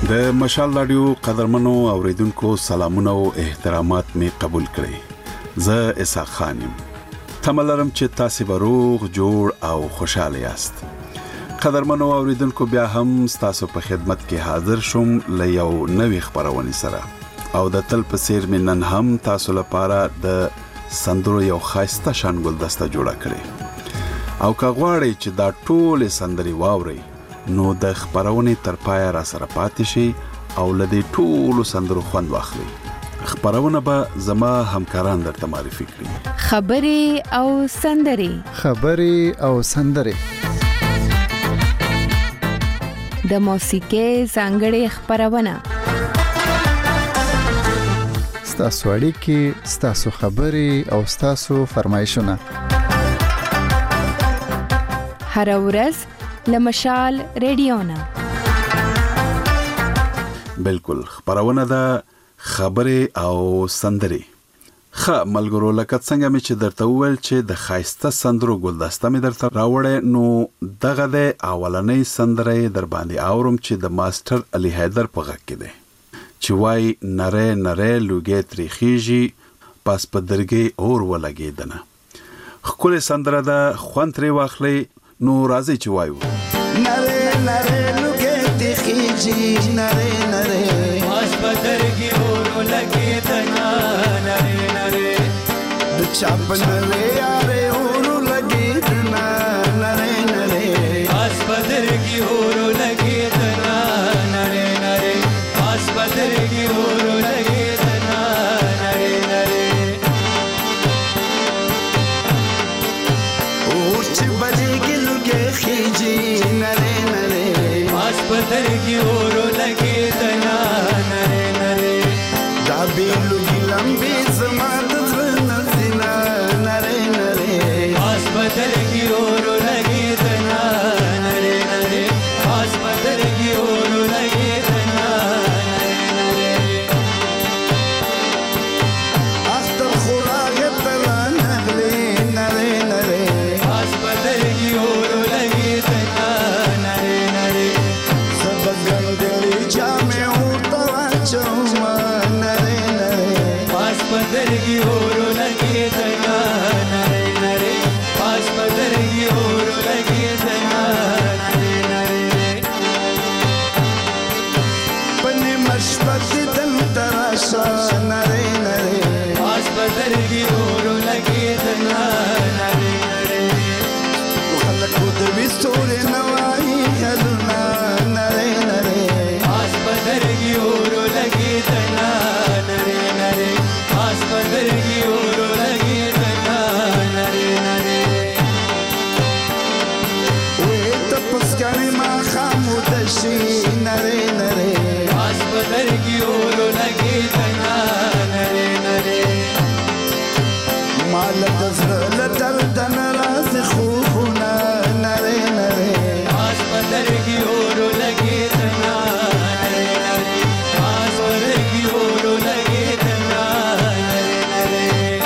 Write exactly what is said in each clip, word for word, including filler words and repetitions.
د مشال رادیو قدرمنو اوریدونکو سلامونه او احترامات می قبول کړئ. زه اسحاق خان یم. تملرم چې تاسو به روغ جوړ او خوشاله یاست. قدرمنو اوریدونکو بیا هم تاسو په خدمت کې حاضر شوم ل یو نوې خبرونه سره او د تل په سیر من نن هم تاسو لپاره د سندرو یو خاصه شان ګلدسته جوړه کړې او کغواړی چې دا ټول سندري واوري نو د خبرونه تر پای را سره پاتې شي او لدی ټول سندرو خوند واخلي. خبرونه به زما همکاران درته معرفي کړي. خبري او سندري خبري او سندري د موسیقۍ څنګه خبرونه ستاسو اړیکې ستاسو خبري او ستاسو فرمایشونه هر ورځ لمشال رادیونا. بالکل خبرونه ده خبره او سندري. خه ملګرو لکه څنګه مې چې درته وویل چې د خاصه سندرو ګلدسته مې درته راوړې نو دغه د اولنۍ سندره در باندې اورم چې د ماستر علي حیدر په غږ کې ده چې وای نره نره لوګې تریخیږي پس په درګې اور ولګېدنه. خپل سندره ده خوند ترې واخلي نو راځي چې وایو نره نره لوګې تریخیږي نره نره پس په درګې اور ولګېدنه نره نره د چاپنه یاره اور لګېدنه نره نره پس په درګې اور لګېدنه نره نره پس په درګې اور لګېدنه نره نره اور چې بلېږي لوګې خېږي نره نره پس په درګې اور لګېدنه نره نره دا بې لوګي لمبې زما د زړه نه ځينه نره نره پس په درګې اور لګېدنه نره نره پس په درګې اور لګېدنه نره نره اختر خوراک تلا نغلې نره نره پس په درګې اور لګېدنه نره نره سبق ګندلې جامې ورته واچوم نره نره پس په درګې اور لګېدنه نره نره پس په درګې اور لګېدنه نره نره پنې مشبت دل تراشه نره نره پس په درګې اور لګېدنه نره نره خلکو د وستورې نوایي خلونه نره نره پس په درګې اور لګېدنه نره نره پس په درګې اور لګېدنه نره نره وې تپس کړي ما خاموشي نره نره پس په درګې اور لګېدنه نره نره مال د زړه درد ناراض خوبونه نره نره پس په درګې اور لګېدنه نره نره پس په درګې اور لګېدنه نره نره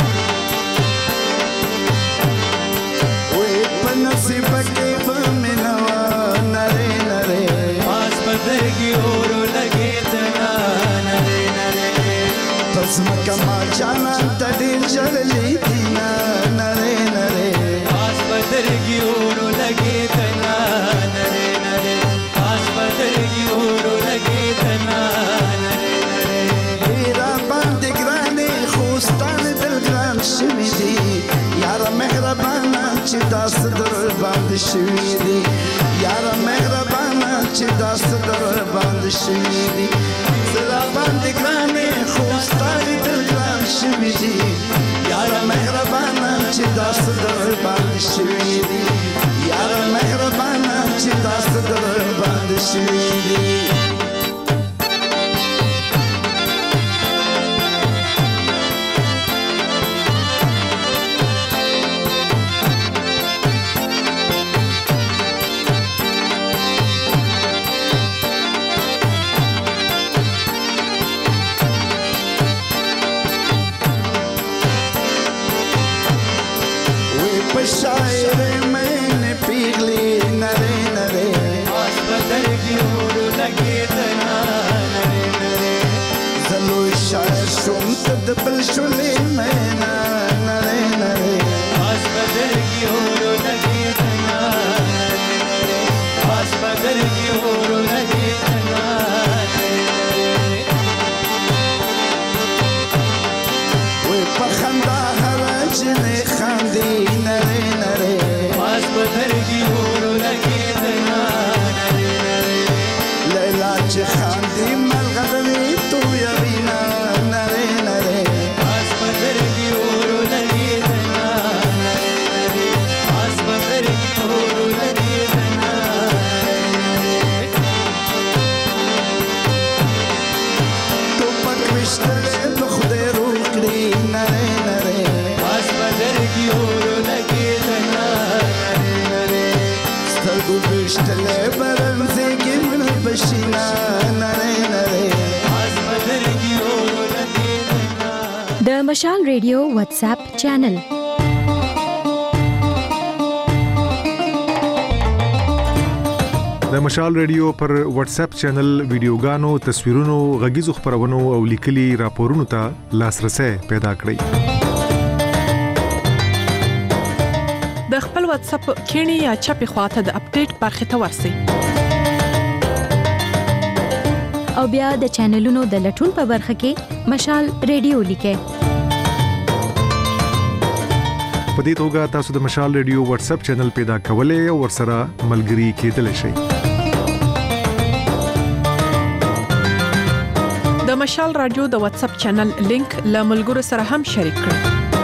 وې په نصیب کې به مې نو نره نره پس په درګې اور لګېدنه نره نره پس مکه ما جانا ته ډېر ژړلې دي نره نره پس په درګې اور لګېدنه نره نره پس په درګې اور لګېدنه نره نره ډېره باندې ګرانې خو ستا مې دل ګران شوي دي یاره مهربانه چې داسې در باندې شوي دي یاره مهربانه چې داسې در باندې شوي دي زه باندې ګرانې خو ستا مې دل ګران شوي دي یاره مهربانه چې داسې در باندې شوي دي یاره مهربانه چې داسې در باندې شوي دي شاعر میں نے پیغلی نرے نرے آس بدر کی اور لگے تنا دبل شولې مینا نره نره پاس بدرګي اورو لګي تنا پاس بدرګي اورو لګي تنا وې په خندا هر جنې خاندي نره نره پاس بدرګي اورو لګي تنا لیلا چې خاندي ملغلوي تو یوینا نره نره پاس بدرګي اورو لګي تنا پاس بدرګي اورو لګي تنا تو پک وشتلې په خدای روکړي نره نره پاس بدرګي اورو لګي تنا سترګو وشتلې برنځي کې مل بشینا نره نره پاس بدرګي اورو لګي تنا د مشال ریډیو واتس اپ چینل د مشال ریډیو پر واتس اپ چینل ویډیوګانو، تصویرونو، غږیزو خبرونو او لیکلي راپورونو ته لاسرسي پیدا کړئ. د خپل واتس اپ کینی یا چپی خواته د اپډیټ برخه ته ورسی او بیا د چینلونو د لټون په برخه کې مشال ریډیو لیکه. په دې توګه تاسو د مشال ریډیو واتس اپ چینل پیدا کولای او ورسره ملګري کېدلی شئ. د مشال رادیو د واتس اپ چینل لینک له ملګرو سره هم شریک کړئ.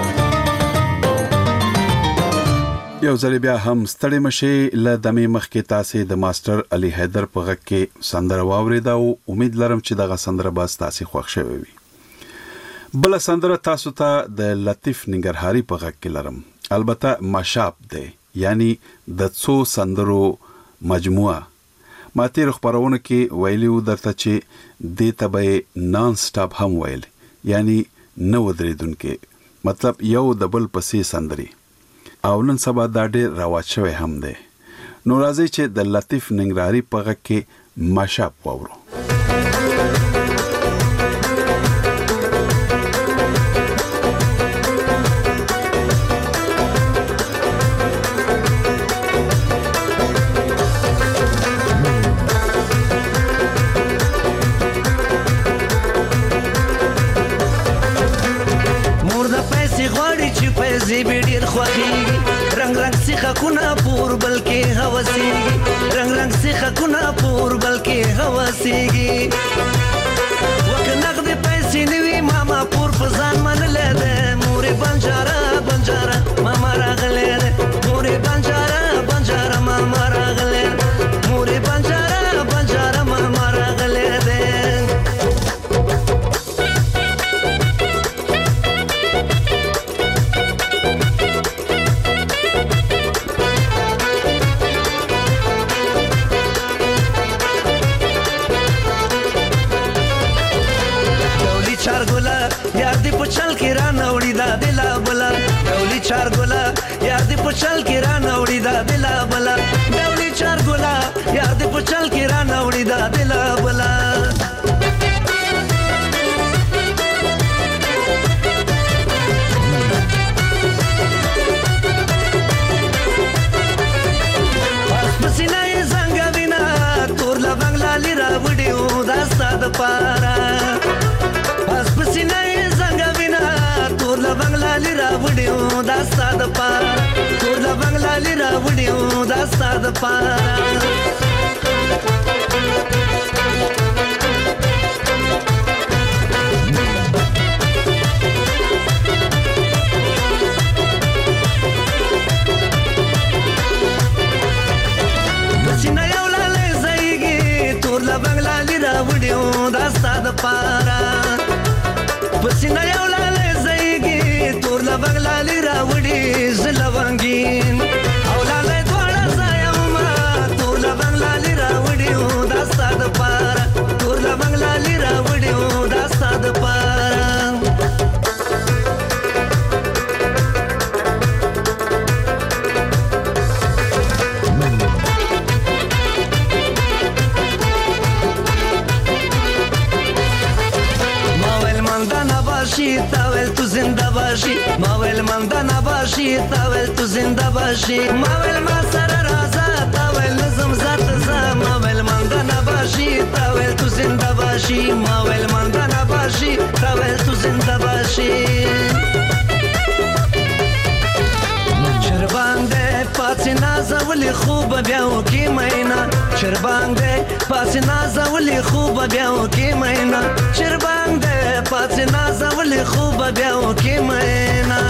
یو ځل بیا هم ستړي مشي ل دمه مخ کې تاسو د ماستر علي حیدر په غږ کې سندره واوریدا او امید لرم چې دغه سندره به تاسو خوښ شوي وي. بل سندره تاسو ته د لطیف ننګرهاري په غږ کې لرم. البته ماشاپ دی، یعنی د څو سندرو مجموعه. ما تیر خبرونه کې ویلیو درته چې د تبه نان سټاپ هم ویل، یعنی نو درېدونکو، مطلب یو د بل پسې سندري. او نن سبا دا ډېر رواج شوی هم دی. نو راځي چې د لطیف ننګرهاري په غږ کې ماشاپ واورو. زیبډیر خوخیږي رنگ رنگ سیخه کونه پور بلکې هوسیږي رنگ رنگ سیخه کونه پور بلکې هوسیږي وک نقد پیسې نیوي ماما پور فزان من لیده مورې بنجاره بنجاره ماما راغله مورې بنجاره بنجاره ماما راغله مورې بنجاره بنجاره ماما راغله چل کې را نوړی دا دلا بلا ډولي چار ګلا یار دې په چل کې را نوړی دا دلا بلا ډولي چار ګلا یار دې په چل کې را نوړی دا دلا بلا پاس پسینه څنګه وینا تور لا بنگلا لرا وډیو دا ستاد پارا پاس پسینه بنگلا لرا وډیو دا ستاد پارا ټول بنگلا لرا وډیو دا ستاد پارا پسینه یو لاله زېږي ټول بنگلا لرا وډیو دا ستاد پارا پسینه یو لاله تور لا بنگلا لرا وډي زلوانګین او لاله دواړه ځایما تور لا بنگلا لرا وډي دا ستاد پارا تور لا بنگلا لرا وډي دا ستاد پارا باشی ما ویل مانده نباشی تا ویل تو زنده باشی ما ویل ما سر رازا تا ویل نظم ذات زا ما ویل مانده نباشی تا ویل تو زنده باشی ما ویل مانده نباشی تا ویل تو زنده باشی چربانده پاسی نازا ولی خوب بیاو کی مینا چربانده پاسی نازا ولی خوب بیاو کی مینا چربانده پاسی نازا ولی خوب بیاو کی مینا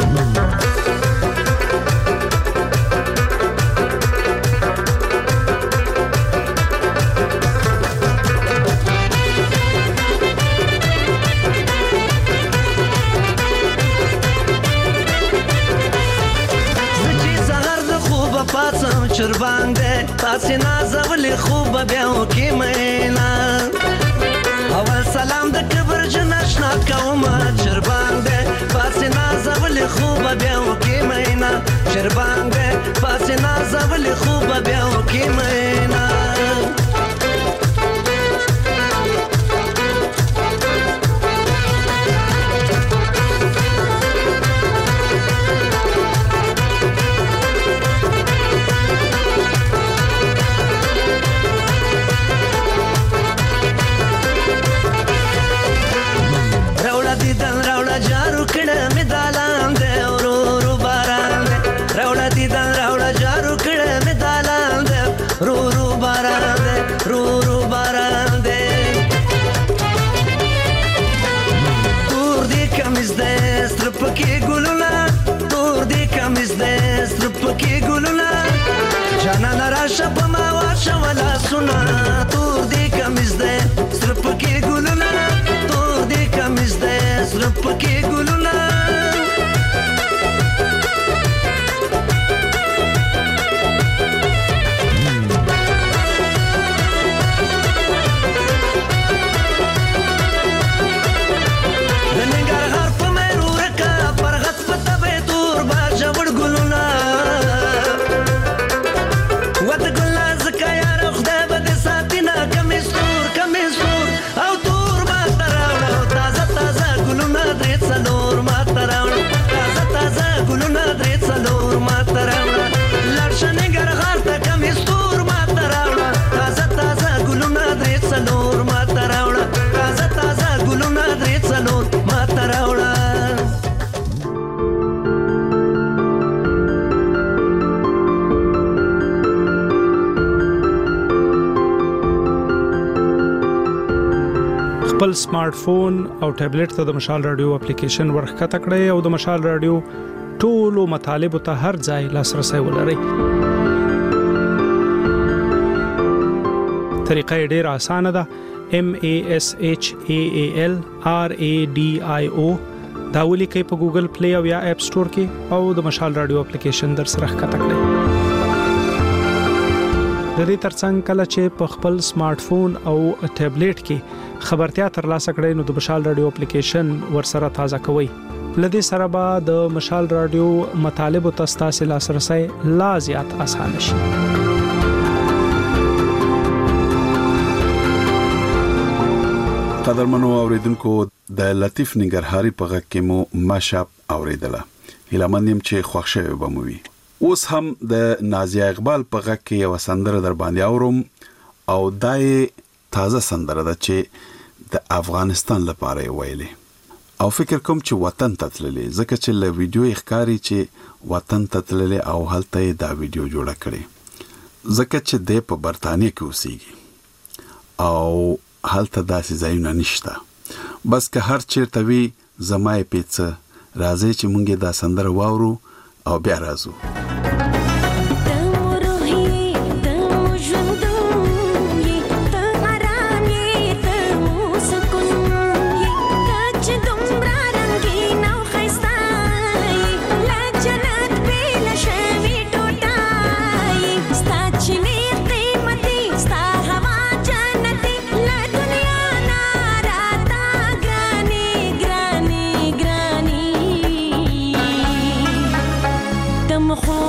پاسم چربانده پاسی نازا ولی خوب بیاو کی مینا اول سلام د کبر جنشنا کوما چربانده پاسی نازا ولی خوب بیاو کی مینا چربانده پاسی نازا ولی خوب بیاو کی مینا پکی گلونا دور دی کمیز ده ستر پکی گلونا جانا نراشه پما واشه ولا سنا دور دی کمیز ده ستر پکی گلونا دور دی کمیز ده ستر پکی گلونا خپل سمارټ فون او ټابلیټ ته د مشال رادیو اپلیکیشن ورخته کړئ او د مشال رادیو ټولو مطالبه ته هر ځای لاسرسي ولرئ. طریقه ډیره اسانه ده. M A S H A A L R A D I O دا ولیکئ په ګوګل پلی او یا اپ سٹور کې او د مشال رادیو اپلیکیشن در سره ښکته کړئ. د دې ترڅنګ کله چې په خپل سمارټ فون او ټابلیټ کې خبرتیا ترلاسه کړئ نو د مشال رادیو اپلیکیشن ورسره تازه کوئ. لدې سره به د مشال رادیو مطالبه تاسو لاسرسي لا زیات آسان شي. قدرمنو اوریدونکو د لطیف نګرهاري په غږ کې مو ماشاپ اوریدله. هیلمنیم چې خوښ شوی به مو وي. اوس هم د نازیه اقبال په غږ کې یو سندره در باندې اورم او دای تازه سندره ده چې د افغانستان لپاره ویلې او فکر کوم چې وطن ته تللې ځکه چې له ویډیو ښکاری چې وطن ته تللې او هلته دا ویډیو جوړه کړې ځکه چې د په برتانیې کې اوسېږي او هلته داسې ځایونه نشته. بس که هر چیرته وي زمای پیڅه راځي چې مونږه دا سندره واورو او بیا راځو. مخو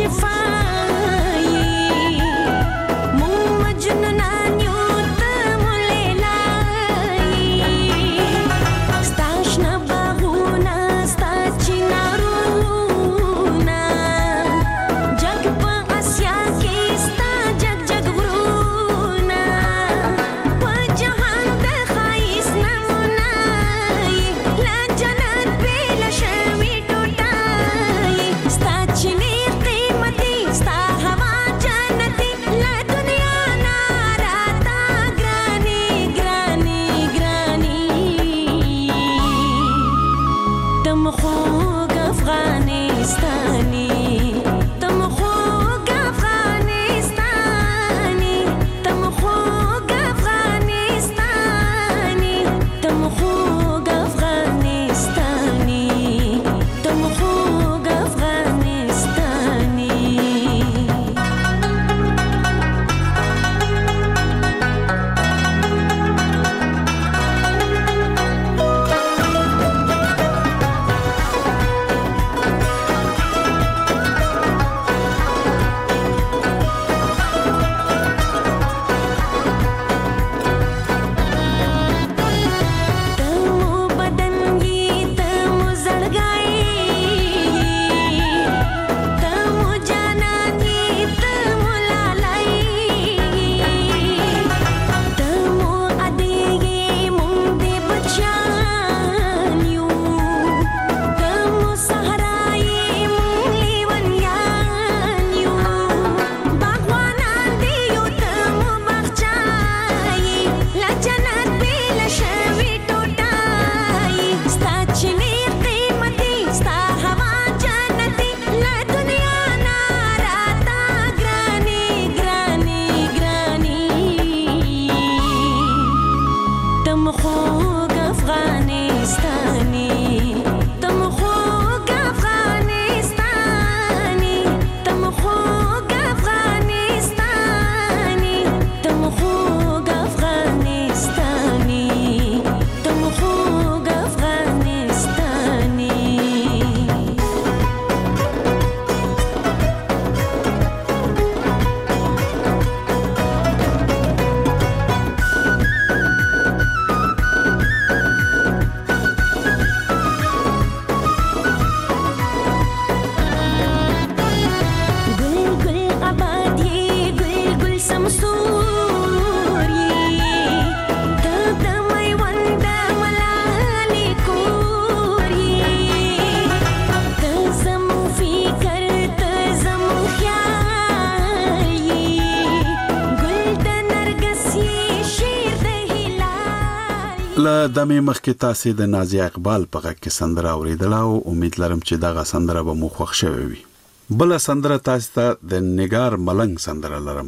له دمه مخکې تاسو د نازیه اقبال په غږ کې سندره اوریدل او امید لرم چې دغه سندره به مو خوښ شوي وي. بل سندره تاسو ته د نگار ملنګ سندره لرم.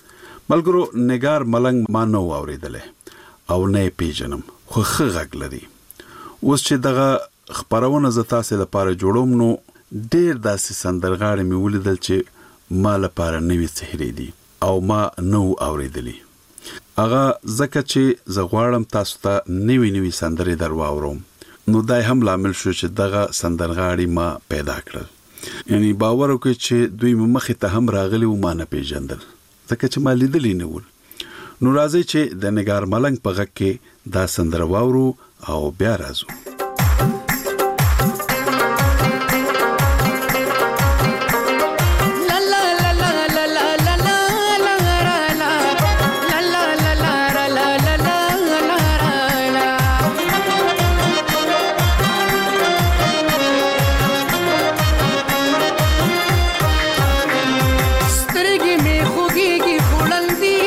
ملګرو نگار ملنګ ما نو اوریدل او نه پیژنم خو ښه غږ لري. اوس چې دغه خبرونه ز تاسو لپاره جوړوم نو ډېر داسې سندرغاړي مې ولیدل چې ما لپاره نوې څهرې دي او ما نو اوریدلې. اغه زکه چې زغواړم تاسو ته نوې نوې سندرې درواورم نو دای هم لامل شو چې دغه سندرغاړي ما پیدا کړل. یعنی باور وکړئ چې دوی مخې ته هم راغلي و ما نه پیژندل ځکه چې ما لیدلې نه ول. نو راځي چې د نگار ملنګ په غږ کې دا سندره واورو او بیا راځو.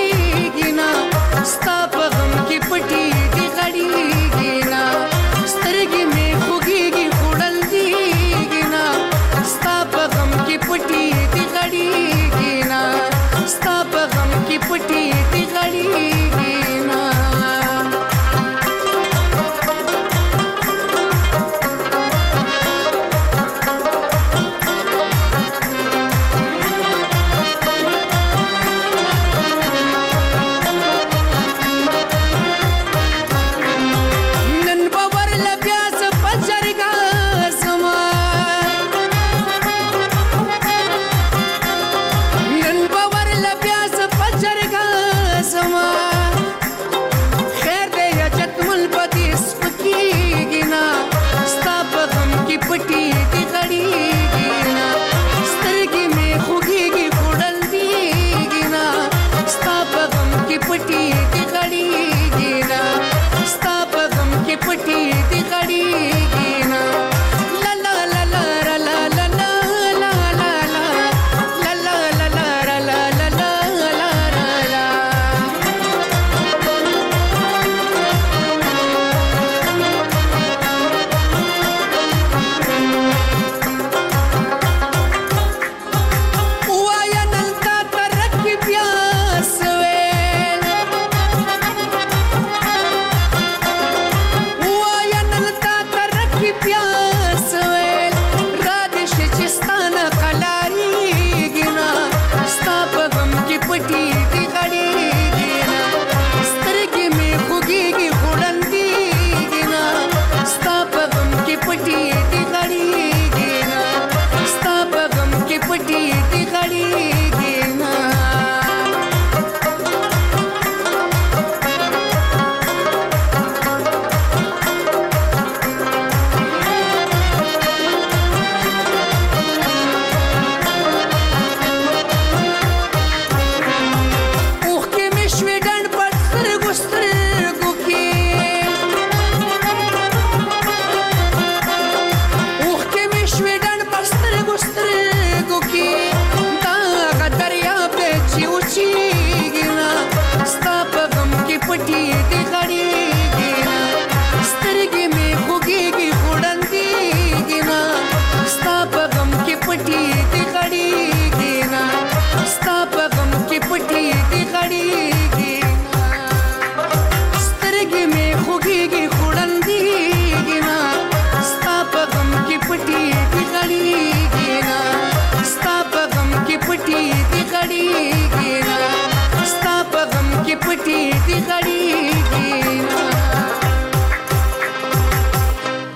स्ता पगम की पटी की खड़ी गिना स्तर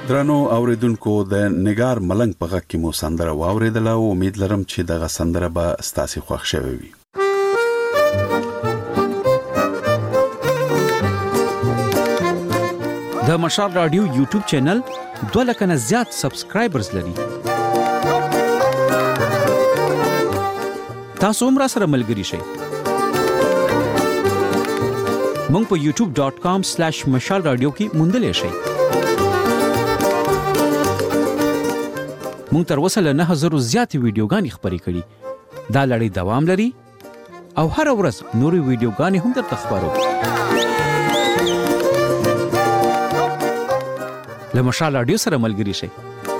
درنو اوریدونکو د نگار ملنګ په غږ کې مو سندره واوریدله او امید لرم چې دغه سندره به ستاسو خوښ شوي وي. د مشال رادیو یوټیوب چینل دوه لکه نه زیات سبسکرایبرز لري. تاسو هم را سره ملګري شئ. مونږ په یوټیوب ډاٹ کام سلیش مشال رادیو کې موندلای شئ. مونږ تر اوسه له نه هزارو زیاتې ویډیوګانې خپرې کړي. دا لړۍ دوام لري او هر ورځ نورې ویډیوګانې هم درته خپرو. له مشال رادیو سره ملګري شئ.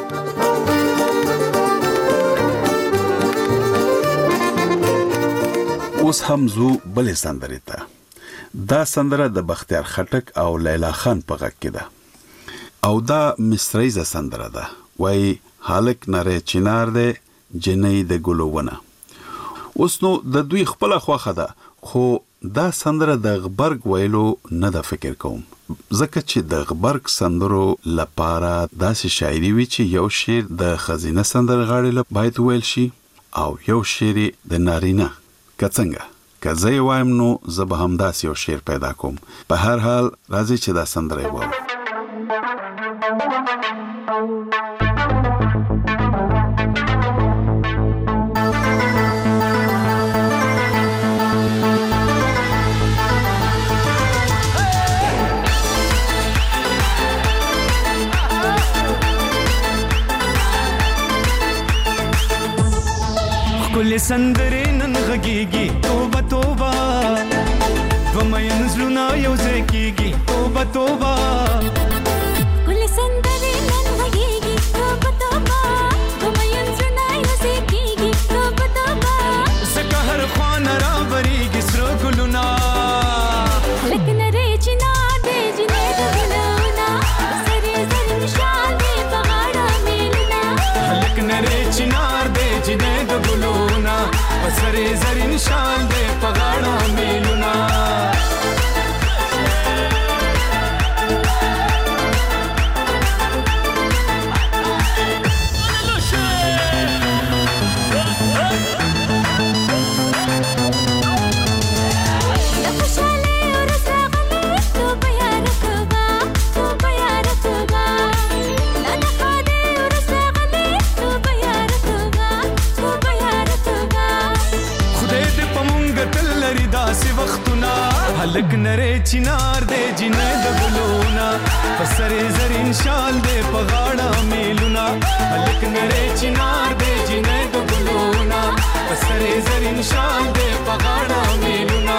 اوس هم زو بلې سندرې ته. دا سندره د بختیار خټک او لیلا خان په غږ کې ده او دا مصریزه سندره ده. وای حالک نره چنار ده جنې د ګلوونه. اوس نو د دوی خپل خوخه ده خو دا سندره د غبرګ ویلو نه د فکر کوم ځکه چې د غبرګ سندرو لپاره داسې شاعري وی چې یو شعر د خزینه سندرغاړي له باید ویل شي او یو شعر د نارینه کڅنګه کزه وایم نو زه به هم داسې یو شعر پیدا کوم. په هر حال راځي چې دا سندره ووایم. کل سندره نن غږیږي توبه توبه ومین زلونا یو ځکیږي توبه توبه کل سندره نن غږیږي توبه توبه ومین زلونا یو ځکیږي توبه توبه زکه هر خوان را بریږي سر ګلونا لکه نری چنا دې جنې ګلونا سره زر نشان دې پهاړه میلنا لکه نری چنار دې جنې ګلونا سره زر نشان دې پهاړه میلنا هلک نره چنار دې جنې د ګلونا پسره زرین شال دې پغاړه میلونا هلک نره چنار دې جنې د ګلونا پسره زرین شال دې پغاړه میلونا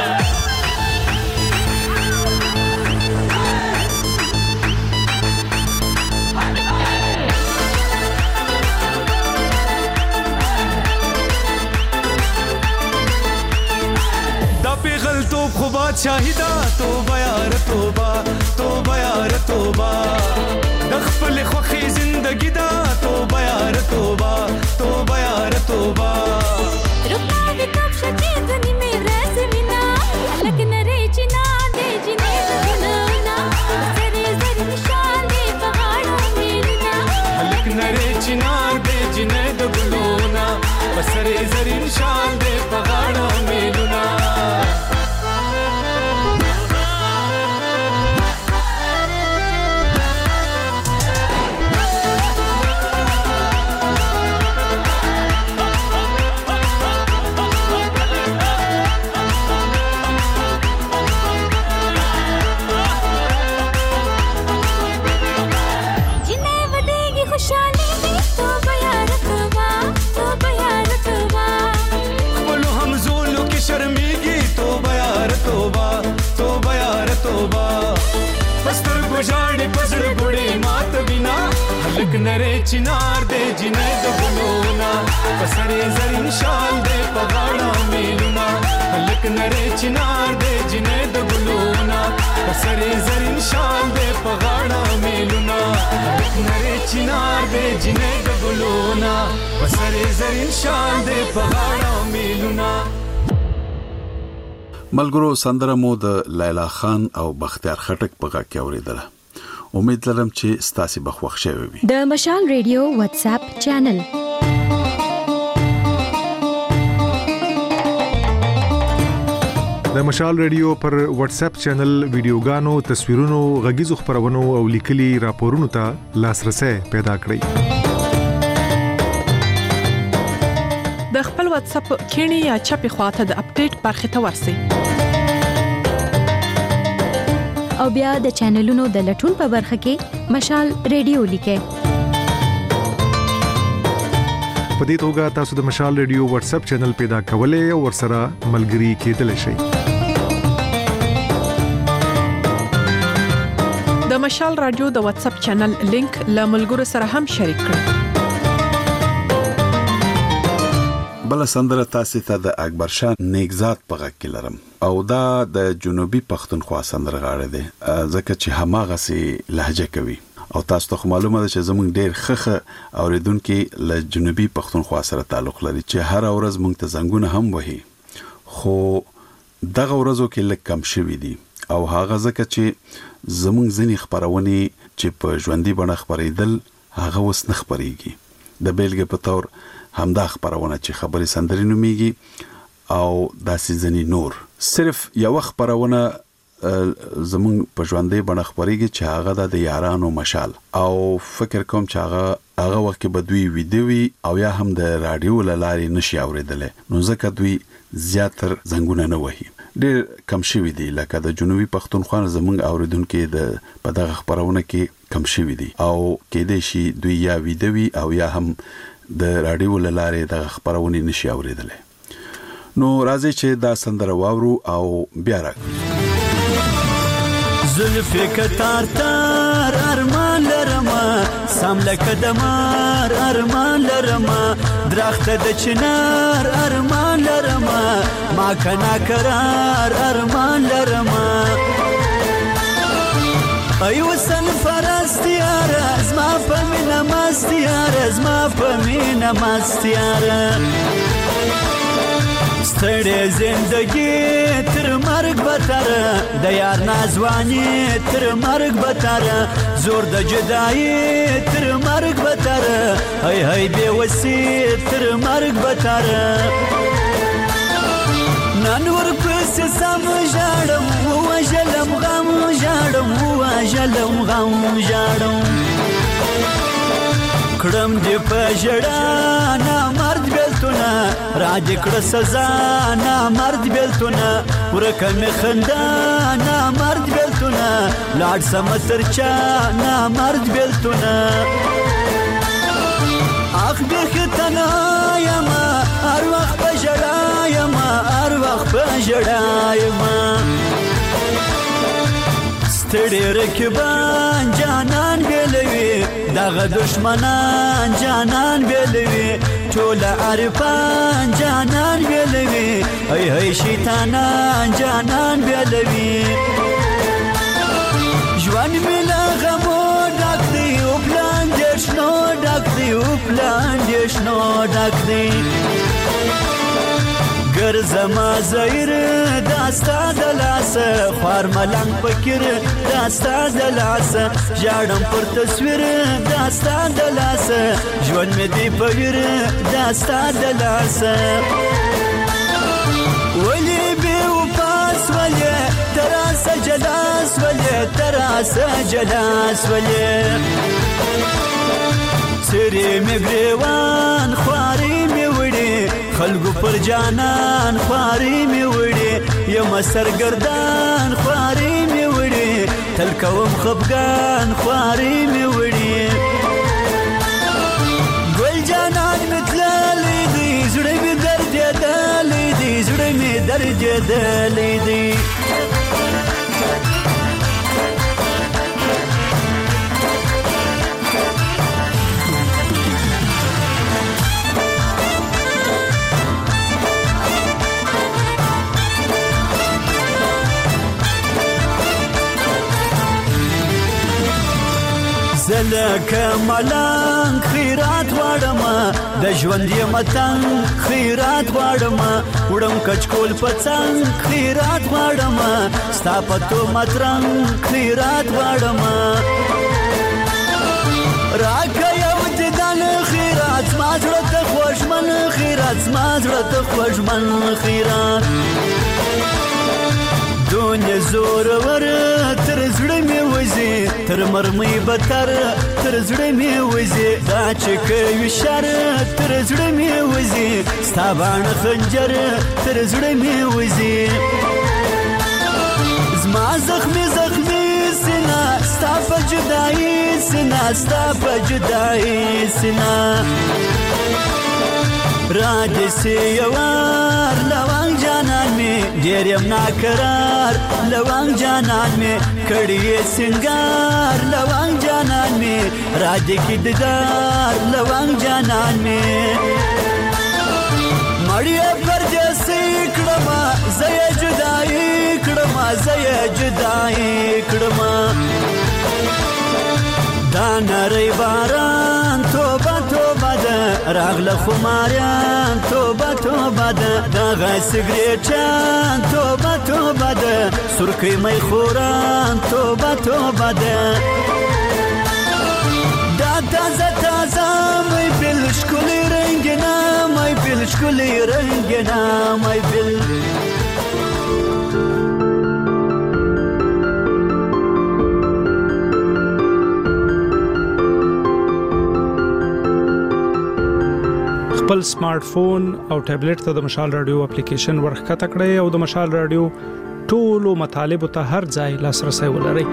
خو بادشاہیدا توبه یار توبه توبه یار توبه د خپل خوخي زندگی دا توبه یار توبه توبه یار توبه رکا دې کب شچې ځنی مې رس وینا لکه نری چنا دې جنې ګلونا سره زر نشان دې پهاړه میلنا لکه نری چنا دې جنې ګلونا سره زر نشان دې پهاړه میلنا لک نره چنار دې جنې د ګلونا پسره زرین شال دې پغاړه میلونا لک نره چنار دې جنې د ګلونا پسره زرین شال دې پغاړه میلونا لک نره چنار دې جنې د ګلونا پسره زرین شال دې پغاړه میلونا. ملګرو سندره مو د لیلا خان او بختیار خټک په غږ کې اوریدله. امید لرم چې ستاسو به خوښ شوي وي. د مشال ریډیو واتس اپ چینل د مشال ریډیو پر واتس اپ چینل ویډیوګانو، تصویرونو، غږیزو خبرونو او لیکلي راپورونو ته لاسرسي پیدا کړئ. د خپل واتس اپ کینی یا چپی خواته د اپډیټ برخه ته ورسی او بیا د چینلونو د لټون په برخه کې مشال ریډیو لیکئ. په دې توګه تاسو د مشال ریډیو واتس اپ چینل پیدا کولای او ورسره ملګري کېدلی شئ. د مشال رادیو د واتس اپ چینل لینک له ملګرو سره هم شریک کړئ. بل سندره تاسو ته د اکبر شاه نیکزاد په غږ کې لرم او دا د جنوبي پښتونخوا سندره غاړه ده، ځکه چې هماغه سي لهجه کوي او تاسو ته معلومه ده چې زمونږ ډېر خخه اوریدونکو له جنوبي پښتونخوا سره تعلق لري چې هر ورځ مونږ ته زنګونه هم وهي، خو دغه ورځو کې لږ کم شوي دي او هغه ځکه چې زمونږ ځینې خبرونه چې په ژوندۍ بڼه خبرېدل هغه وس نه خبريږي. د بیلګې په تور همدا خبرونه چې خبري سندري نوميږي او داسې ځنی نور صرف یو خبرونه زمون په ژوندۍ بڼه خبريږي چې هغه د یارانو مشال او فکر کوم چې هغه هغه وخت به دوی ویډیوي او یا هم د رادیو لارې نشي اوریدل، نو ځکه دوی زیاتر زنګونه نه وهي. ډېر کم شوي دي، لکه د جنوبي پښتونخوا زمونږ اوریدونکو د په دغه خبرونه کې کم شوي دي او کېدې شي دوی یا ویډیوي او یا هم د رادیو لارې د خبرونه نشي اوریدل. نو راځي چې دا سندره واورو او بیا راځو. زلفی کتار تار ارمان لرما سام لکه دمار ارمان لرما درخت د چنار ارمان لرما ما کنا قرار ارمان لرما ایو سن فرستیار از ما پمینه مستیار از ما پمینه مستیار ستړی زندگی تر مرګ بتر د یار نازوانی تر مرګ بتر زور د جدایی تر مرګ بتر هی هی بے وسی تر مرګ بتر نن ور پس سم جاړم و جلم غم جاړم و جلم غم جاړم کړم دې په جړا نا مرد بیلتونه را دې کړ سزا نا مرد بیلتونه ورکه می خندا نا مرد بیلتونه لاړ سم ترچا نا مرد بیلتونه اخ دې ختنا یما هر وخت په جړا یما هر وخت په جړا یما ستړي رکبان جانان بیلوي دغه دشمنان جانان بیلوي ټول عارفان جانان بیلوي هی هی شیطانان جانان بیلوي ژوند ملا غمو ډک دی او پلان دې شنو ډک دی او پلان دې شنو ډک دی گر زما زیر داستا دلاس خوار ملنگ پکر داستا دلاس جاڑم پر تصویر داستا دلاس جون میں دی پویر داستا دلاس ولی بی وپاس ولی تراس جلاس ولی تراس جلاس ولی سری می گریوان خواری می وڑی خلقو پر جانان خواری می وڑی یم سرگردان خواری می وڑی تلکوم خفگان خواری می وڑی گل جانان متلالی دی زڑی می درد دالی دی زڑی می درد دالی دی زلکه ملنګ خیرات واړم د ژوند یم تنګ خیرات واړم وړم کچکول پڅنګ خیرات واړم ستا په تو مترنګ خیرات واړم راکه یو دیدن خیرات زما زړه ته خوږمن خیرات زما زړه ته خوږمن خیرات دنیا زورور تر زړه مې وځي تر مرمۍ بتر تر زړه مې وځي دا چې کوي شر تر زړه مې وځي ستا باڼه خنجر تر زړه مې وځي زما زخمي زخمي سینه ستا په جدایي سینه ستا په جدایي سینه را دې سي یوار لونګ جانان مې ډېر یم ناقرار لونګ جانان مې کړی یې سنګار لونګ جانان مې را دې کې دیدار لونګ جانان مې مړی پردیسي کړمه زه یې جدایي کړمه زه یې جدایي کړمه دا نری باران توبه توبه ده راغله خماریان توبه توبه ده دغه سګریټان توبه توبه ده سرکۍ می خوران توبه توبه ده دا تازه تازه می بل ښکلې رنګینه می بل ښکلې رنګینه می بل خپل سمارټ فون او ټابلیټ ته د مشال رادیو اپلیکیشن ورخکته کړئ او د مشال رادیو ټولو مطالبه ته هر ځای لاسرسي ولرئ.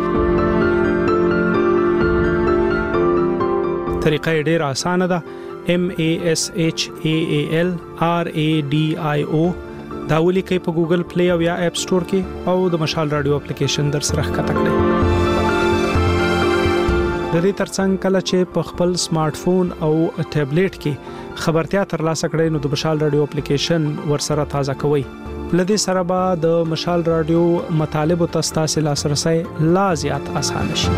طریقه ډیره اسانه ده. M A S H A A L R A D I O دا ولیکئ په ګوګل پلی او یا اپ سٹور کې او د مشال رادیو اپلیکیشن در سره ښکته کړئ. د دې ترڅنګ کله چې په خپل سمارټ فون او ټابلیټ کې خبرتیا ترلاسه کړئ نو د مشال رادیو اپلیکیشن ورسره تازه کوئ. لدې سره به د مشال رادیو مطالب او تاسو لاسرسي لا زیات اسانه شي.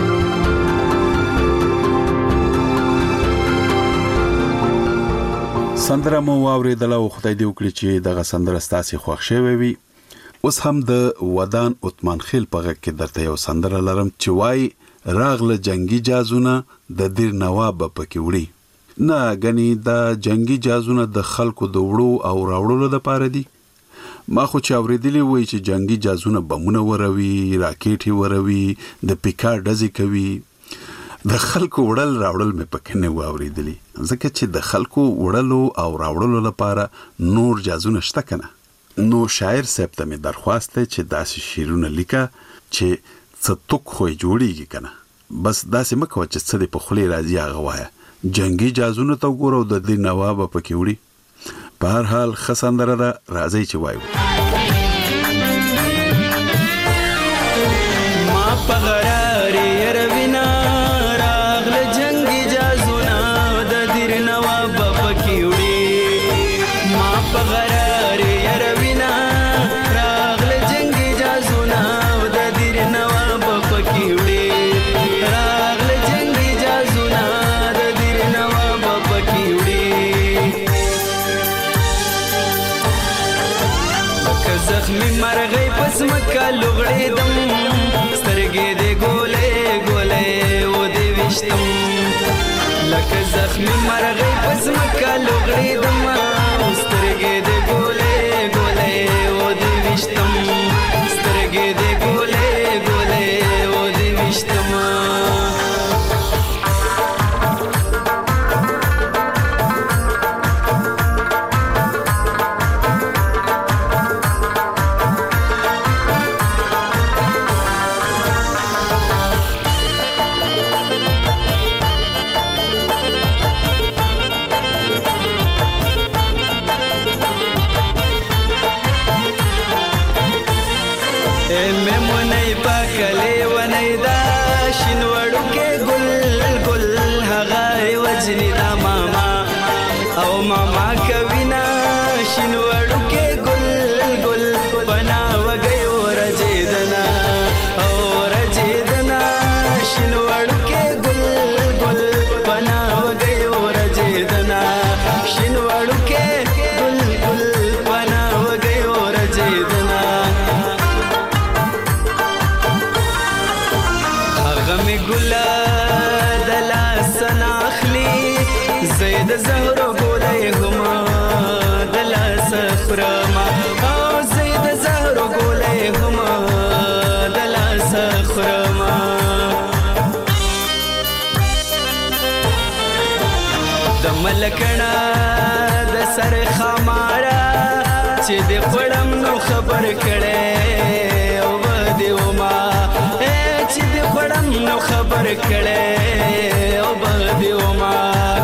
سندره مو واوریدل او خدای دې وکړي چې دغه سندره ستاسو خوښ شوي وي. اوس هم د ودان عثمان خیل په غږ کې درته یو سندره لرم چې وای راغله جنگي جازونه د دیر نواب پکې وړي. نه غني دا جنگي جازونه د خلکو د وړو او راوړلو لپاره دي. ما خو چې اوریدلی وای چې جنگي جازونه بمونه وروي راکېټي وروي د پیکار ډزې کوي. د خلکو وړل راوړل مې پکې نه اوریدلی ځکه چې د خلکو وړلو او راوړلو لپاره نور جازونه شته کنه. نو شاعر صاحب ته مې درخواست دی چې داسې شعرونه لیکه چې څه توک خو جوړیږي کنه. بس داسې مکو چې څه دی په خولې راځي هغه وایه. جنگي جازونه ته وګورو د دې نواب پکې وړي. په هر حال خسندره ده راځي چې وایو ما په غرار يروینا راغله جنگي جازونه د دیر نواب پکې وړي. ما په غرار يروینا راغله جنگي جازونه د دیر نواب پکې وړي. راغله جنگي جازونه د دیر نواب پکې وړي. که زخمی مرغی پس مکه لغړې دم سترګې دې ګولې ګولې و دې وشتم. لکه زخمی مرغی پس مکه لغړې دم سترګې دې ګولې ګولې و دې وشتم. سترګې دې ګولې ګولې و دې وشتم. ګلا د لاس لکړه د سر خماره چې د خړم نو خبر کړي او بده وما چې د خړم نو خبر کړي او بده وما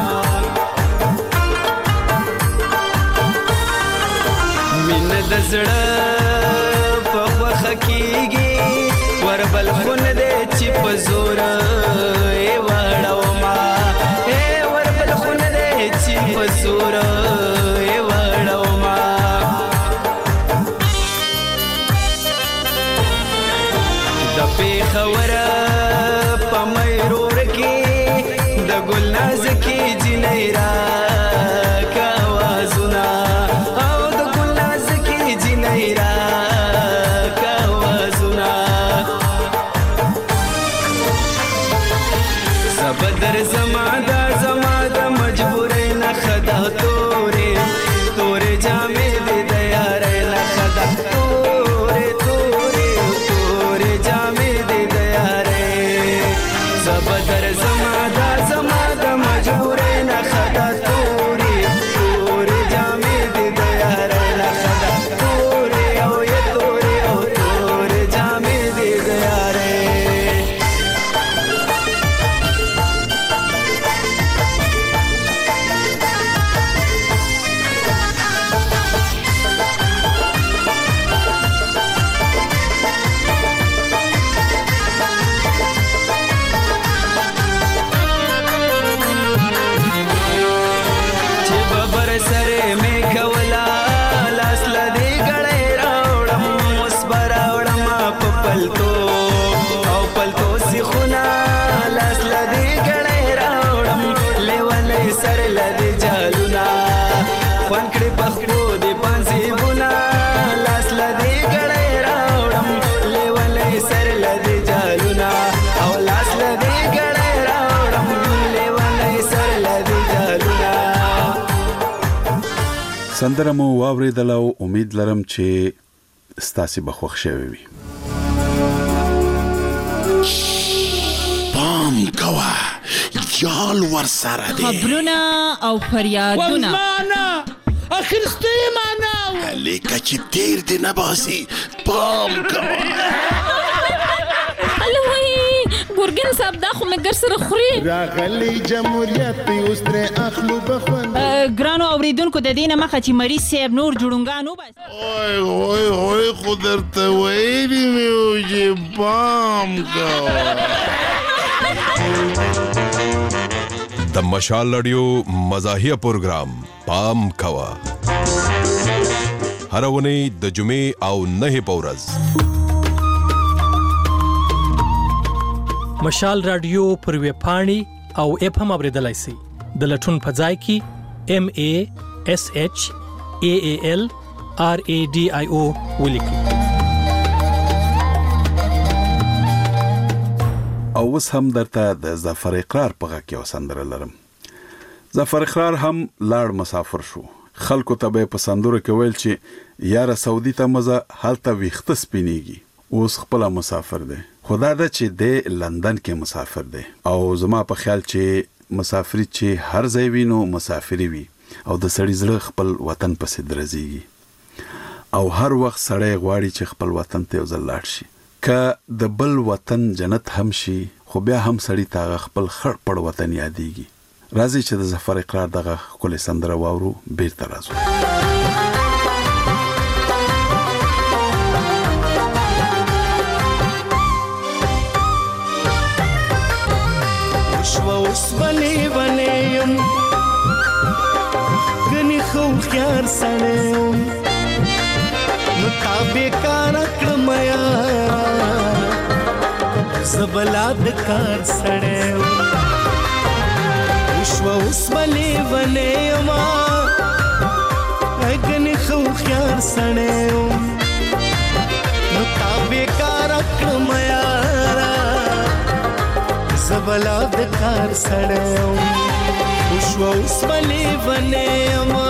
مين د زړه په وخه کېږي وربل خون دې چې په زور ای وړو ما ای وربل خون دې چې په زور ای وړو ما د پیښور په مېرور کې د ګلناز کې جنې را کاوازونه او د ګلناز کې جنې را کاوازونه بدر زما دا زما د مجبورې نه خدا تورې تورې جامې دې د یارې نه خدا تورې تورې تورې جامې دې د یارې زبدر زما دا زما د مجبورې نه خدا تورې تورې جامې دې د یارې نه خدا تورې او یې تورې او تورې جامې دې د یارې سندره مو واورېدله او امید لرم چې ستاسې به خوښ شوی وي. پام کوه یال ورسره دی خبرونه او فریادونه وزمانه اخرستی معنا لیکه چې تیر دی نه باسي پام کوه ګورګین صاحب دا خو مګر سره خوري راغلی جمهوریت اوس ترې اخلو بخوند ګرانو اوریدونکو د دې نه مخه چې مریض صاحب نور جوړونګان وباسي اوی اوی اوی خو درته ویلي مې و چې پام کوه د مشال رادیو مزاحیه پروګرام پام کوه هر اونۍ د جمعې او نهې په ورځ مشال رادیو پر ویب پاڼې او اپ هم اوریدلای شئ د لټون په ځای کې ام ا اس اچ ا ا ال ار ا ډي آی او ولیکئ. او اوس هم درته د ظفر اقرار په غږ کې یو سندره لرم. ظفر اقرار هم لاړ مسافر شو. خلکو ته به په سندره کې ویل چې یاره سعودي ته مزه هلته ویخته سپینیږي. اوس خپل مسافر دی. خدا دا چې د لندن کې مسافر دی او زما په خیال چې مسافری چې هر ځای وینو مسافری وي او د سړي زړه خپل وطن پسې درځيږي او هر وخت سړی غواړي چې خپل وطن ته ځل لاړ شي. که د بل وطن جنت هم شي خو بیا هم سړی ته خپل خړ پړ وطن یادېږي. راځي چې د ظفر اقرار دغه کله سندره واورو بیرته راځو. اوس ولې ولې یم غني خو خيار سړم نو تابې کار کړم یا زبلاد کار سړم اوس اوس ولې ولې یم غني خو خيار سړم نو تابې کار کړم یا زبلاد کار سړم وشو اوس ولې ولې ما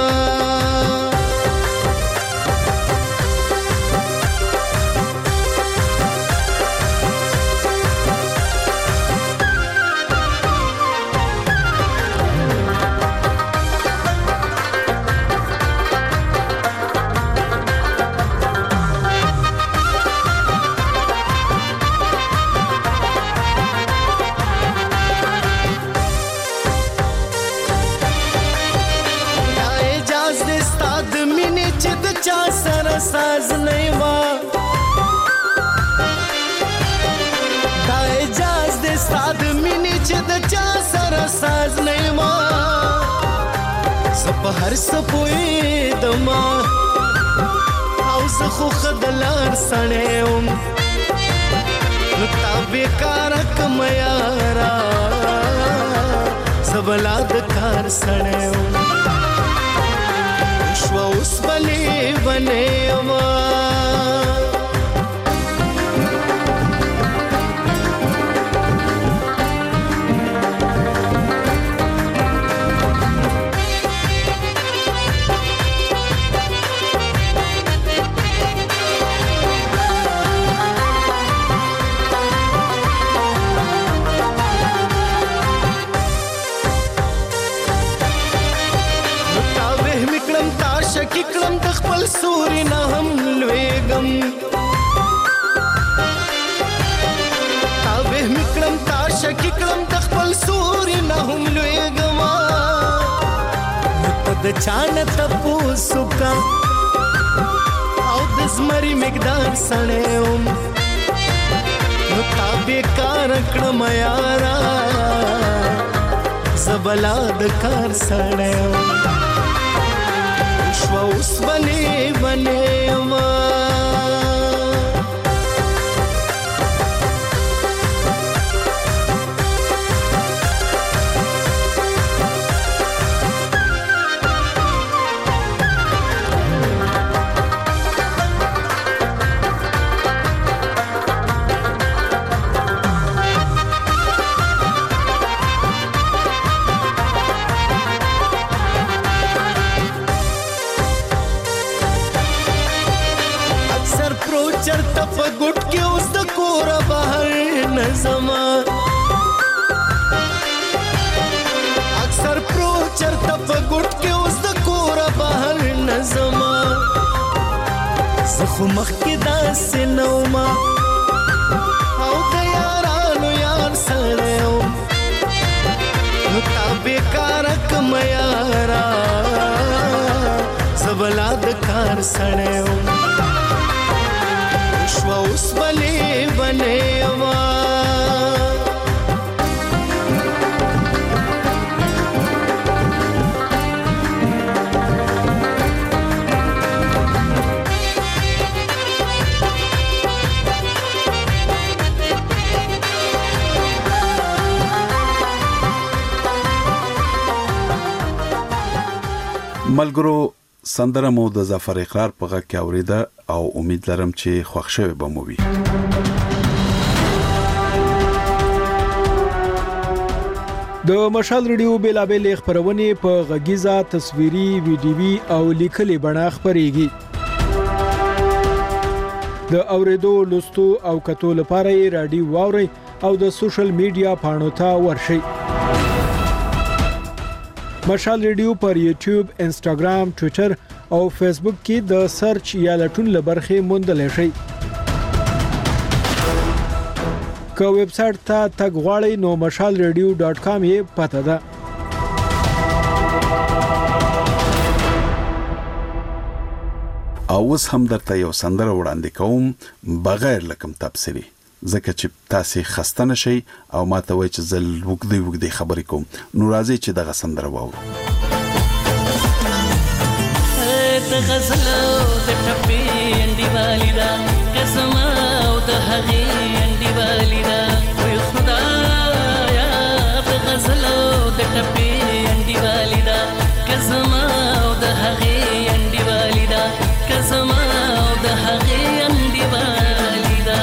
چا سره ساز نه ما دا اجاز دې ستاد مینې چې د چا سره ساز نه ما سپ هر سپوي دما او زه خو خدلار سړېم نو تا بیکار کم یارا سبلا د کار سړېم شو اوس بلې بنې ما کړم د خپل سوري نه هم لویګم تا به میکړم تا شکی کړم د خپل سوري نه هم لویګم ته د چان تپو سوکا او د زمري مقدار سړېم نو تا بیکار کړم یارا زبلا د کار سړېم اوس بنې بنې ما چرته په ګټ کې اوس د کور بهر نه زما اکثر پرو چرته په ګټ کې اوس د کور بهر نه زما زه خو مخکې داسې نه ومه او د یارانو یار سړی وم نو تا بېکاره کړم یاره زه بلا د کار سړی وم شو اوس بلې بنې ما ملګرو سندره مو د ظفر اقرار په غږ کې اوریده او امید لرم چې خوښ شوي به مو وي. د مشال ریډیو بیلابل خبرونه په غږیزه تصویري ویډیوي او لیکلي بڼه خبريږي. د اوریدو لوستو او کتو لپاره رادیو واوري او د سوشل میډیا پاڼو ته ورشئ. مشال ریډیو پر یوټیوب، انسټاګرام، ټوئیټر او فیسبوک کې د سرچ یا لټون لبرخه موندل شي. که ویب سټ ته تګ غواړئ نو مشال ریډیو ډاٹ کام یې پته ده. اوس هم درته یو سندره وړاندې کوم بغیر لکم تبصری ځکه چې تاسو خسته نشئ او ماته وای چې زل وګدي وګدي خبرې کوم نو راځي چې دغه سندره واورو. د غزل او د ټپې انډي والیدا قسم او د هغې انډي والیدا وي خدایا د غزل او د ټپې انډي والیدا قسم او د هغې انډي والیدا قسم او د هغې انډي والیدا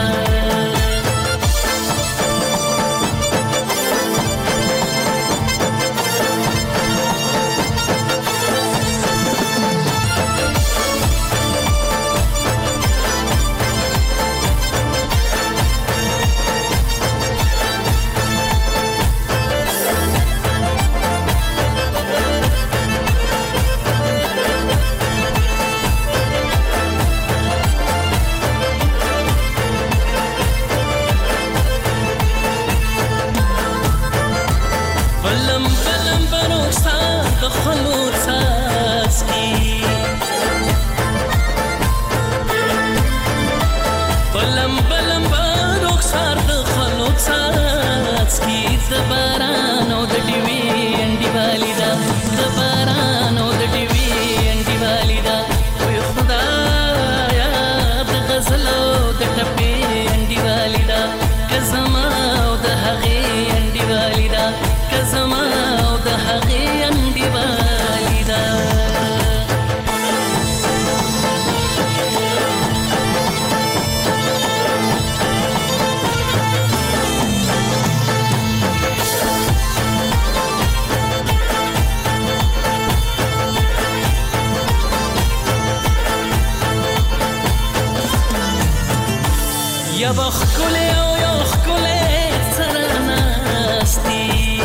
یا بخکله او یا خکله سرناستی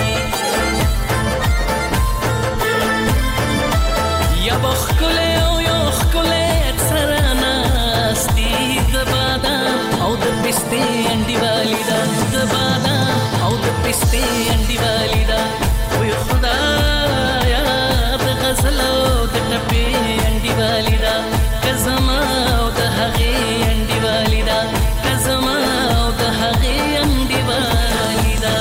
یا بخکله او یا خکله سرناستی د بادام او د پسته انډي والی دا د بادام او د پسته انډي والی دا وي خدایا د غزل او د ټپې انډي والی دا کزما او د هغې انډي والی دا کزما او د هغې انډي والی دا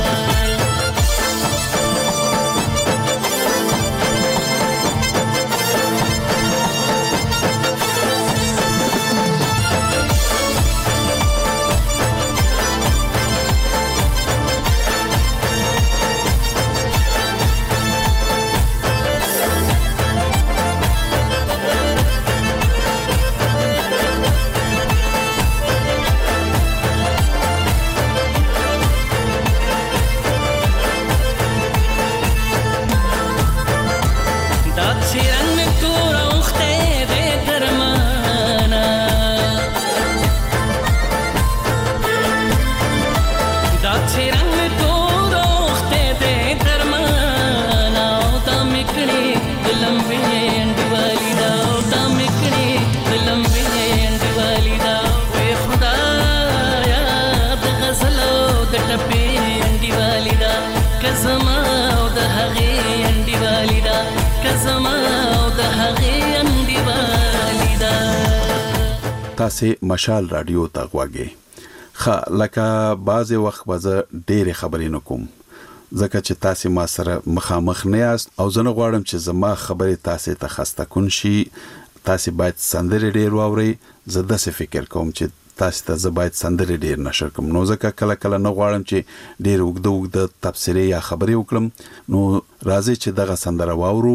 تاسې مشال رادیو ته غواګئ. ښه لکه بعضې وخت به زه ډېرې خبرې نه کوم ځکه چې تاسې ما سره مخامخ نه یاست او زه نه غواړم چې زما خبرې تاسې ته خسته کن شي. تاسې باید سندرې ډېر واورئ. زه داسې فکر کوم چې تاسې ته زه باید سندرې ډېر نشر کوم نو ځکه کله کله نه غواړم چې ډېر اوږده اوږده تبصرې یا خبرې وکړم. نو راځئ چې دغه سندره واورو.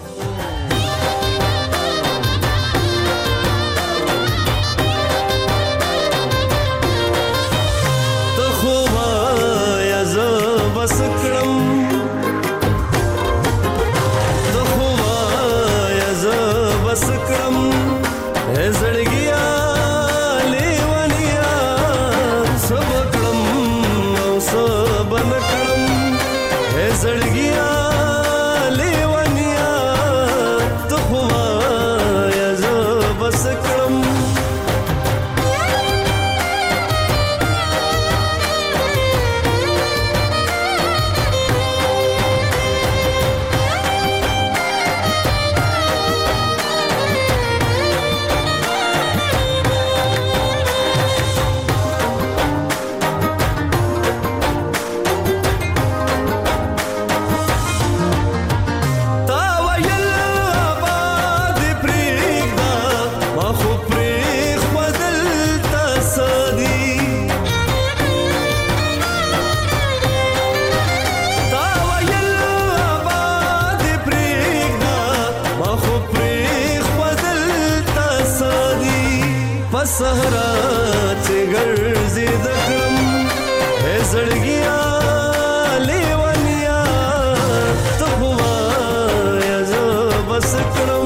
صحرا چې ګرځي د کړم هې زړګیا لیونیا ته هوا یا زه بس کړم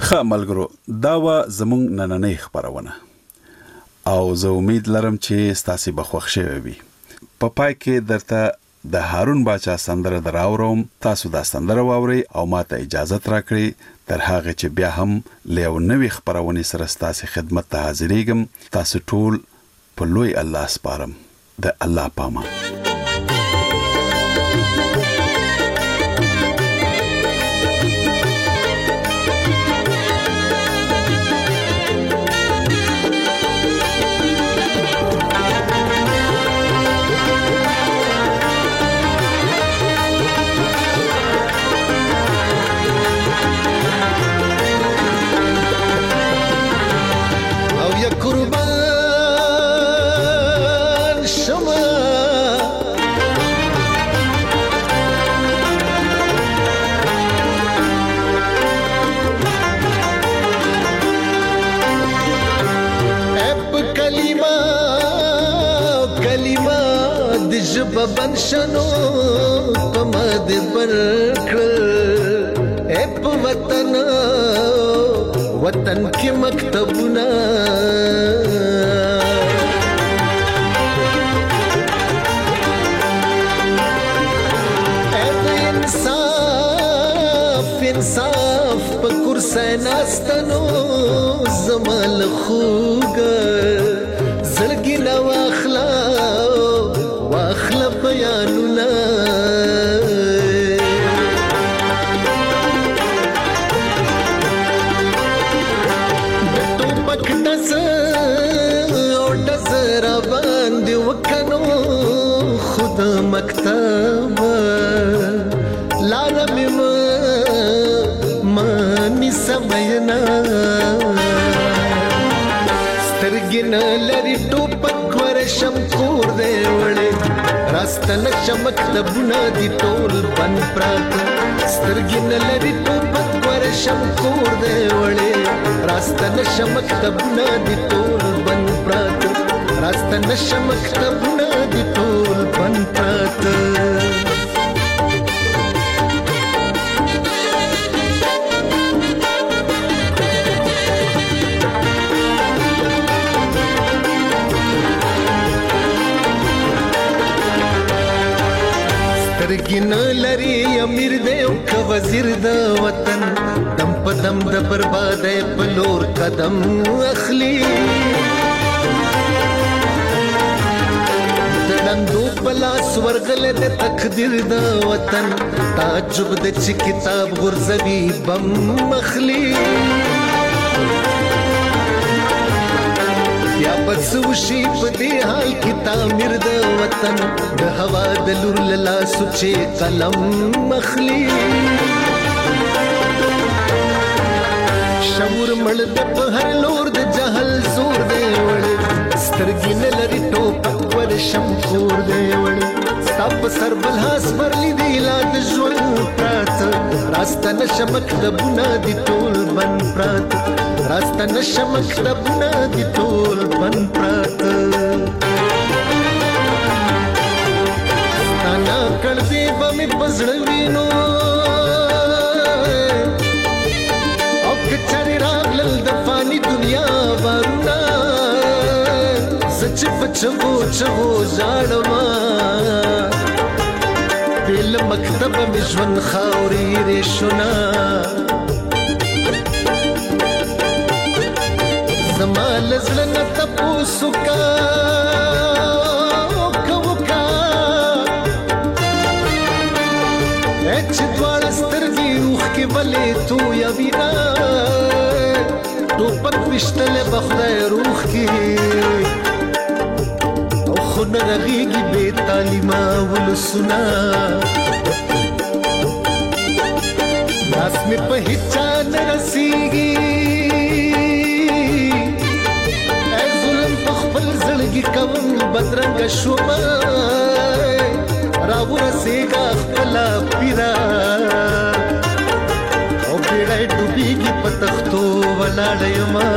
ښه ملګرو دا و زموږ نننۍ خبرونه او زه امید لرم چې ستاسو به خوښ شوي وي په پای کې درته د هارون باچا سندره دراوروم تاسو دا سندره واورئ او ماته اجازه راکړئ تر هغه چې بیا هم لیو نوې خبرونه سره ستاسو خدمت ته حاضرېږم تاسو ټول په لوی الله سپارم د الله پامان بنشنو پمد برکل اپ وطن وطن کی مکتبنا اپ انصاف انصاف پکر سیناستنو زمال خوگ زلگی نو اخلاق واخلا بیانونا دتو پک ڈس او ڈس را باندې وکنو خود مکتب لارم ما مانی سمینا سترګن لري ټوپک ورشم کور دی وړي راستنه چمک تبونه دي ټول بن پرات سترګن لري ټوپک ورشم کور دی وړي راستنه چمک تبونه دي ټول بن پرات راستنه چمک تبونه دي ټول بن پرات سترګین لري امیر دی او ک وزیر د وطن دم په دم د بربادۍ په لور قدم اخلي دندو پلاس ورغله د تقدیر د وطن تعجب د چ کتاب غرزوی بم مخلی یا بس وشي په دې حال کې تعمیر د وطن د هوا د لور لاله سوچې قلم مخلی شعور مړ د په هر لور د جهل زور دی وړ سترګې نه لري ټوپک ورشم کور دی وړ ستا په سر بل هاس ورلی دی لا د ژوند پرات راسته نشه مکتبونه دي ټول بن پرات راسته نشه مکتبونه دي ټول بن پرات ستا نا کړ دې به مې په زړه وینو او که چارې راغلل د فاني دنیا بارونه سچ په چغو چغو ژاړما بل مکتب مې ژوند خاورې ریشونه زما لزړه نه تپوسو کا کوکا اچ دواړه سترګې روح کې ولې تو یا وینا ټوپک وشتله بخدای روح کې او خو نه رغېږي بې تعلیمه ولسونه لاس مې په هیچا نه رسېږي زړګي کوم بدرنګ شوما راو رسېګا خپل پیرا او پیړې ډوبېږي په تختو ولاړ یما